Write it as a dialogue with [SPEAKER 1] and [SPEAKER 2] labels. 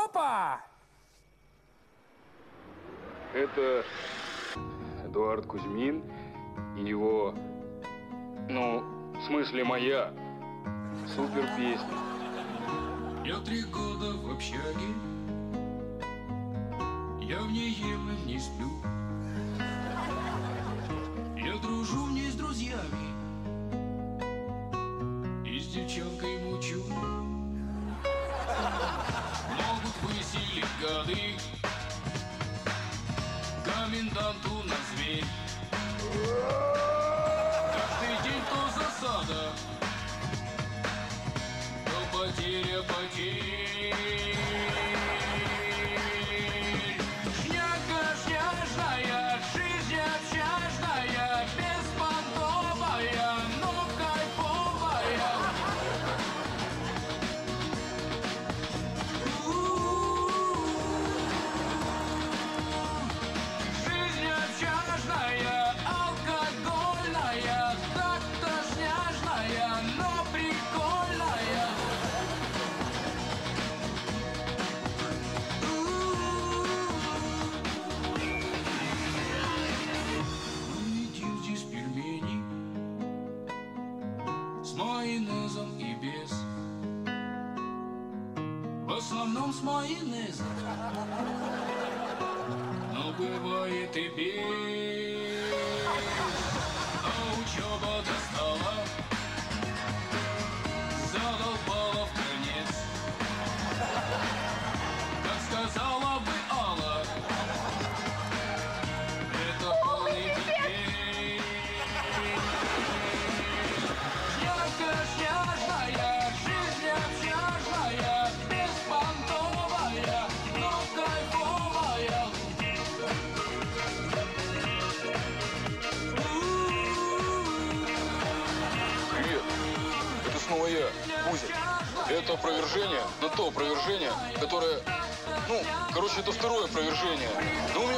[SPEAKER 1] Опа!
[SPEAKER 2] Это Эдуард Кузьмин и его, ну, в смысле моя, супер песня.
[SPEAKER 3] Я 3 года в общаге, я в ней ем и не сплю. Я дружу в ней с друзьями и с девчонкой мучу. Могут выселить гады, коменданту на зверь. Каждый день то засада, то потеря потерь. Шняга шняжная, жизнь общажная, беспонтовая, но кайфовая. Жизнь общажная, алкогольная, так-то шняжная, но прикольная. Мы едим здесь пельмени с майонезом и без. В основном с майонезом, но бывает и без. А учеба достала, задолбала в конец. Как сказала бы Алла, это полный пипец. Шняга шняжная, жизнь общажная, беспонтовая, но кайфовая.
[SPEAKER 2] Привет, это снова я, Кузя. Это опровержение, да то опровержение, которое... Ну, короче, это второе опровержение. Ну,